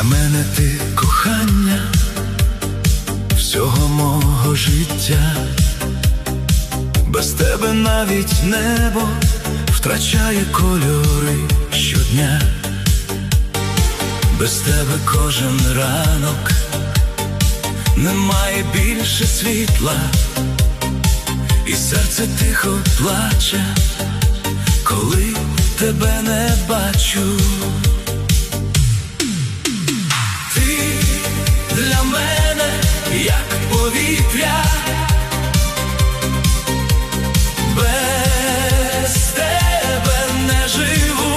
Для мене ти кохання всього мого життя. Без тебе навіть небо втрачає кольори щодня. Без тебе кожен ранок немає більше світла, і серце тихо плаче, коли тебе не бачу. Ти для мене як повітря, без тебе не живу.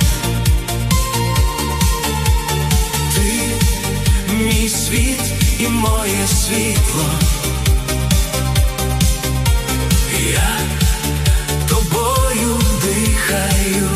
Ти мій світ і моє світло. Я тобою дихаю.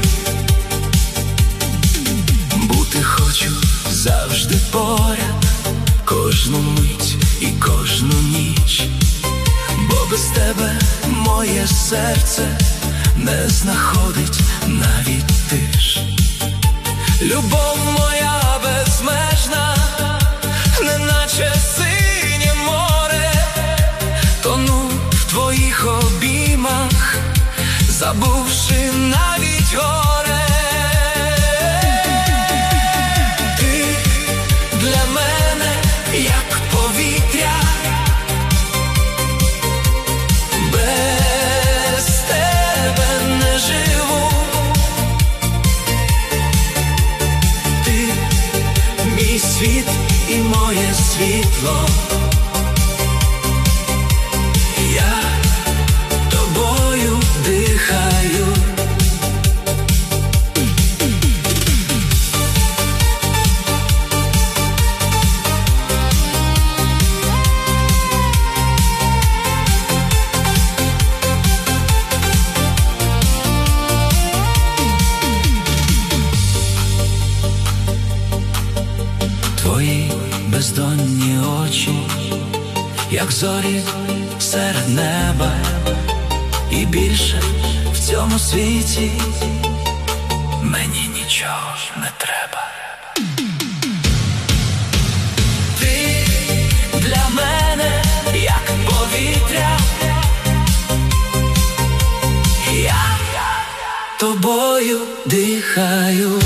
Бути хочу завжди поряд, кожну мить і кожну ніч. Бо без тебе моє серце не знаходить навіть тиш. Любов моя безмежна, неначе синє море, тону в твоїх обіймах, забувши навіть горе. Ти для мене як повітря, без тебе не живу. Ти мій світ і моє світло. Я тобою дихаю. Твої бездонні очі, як зорі серед неба, і більше в цьому світі мені нічого не треба. Ти для мене як повітря, я тобою дихаю.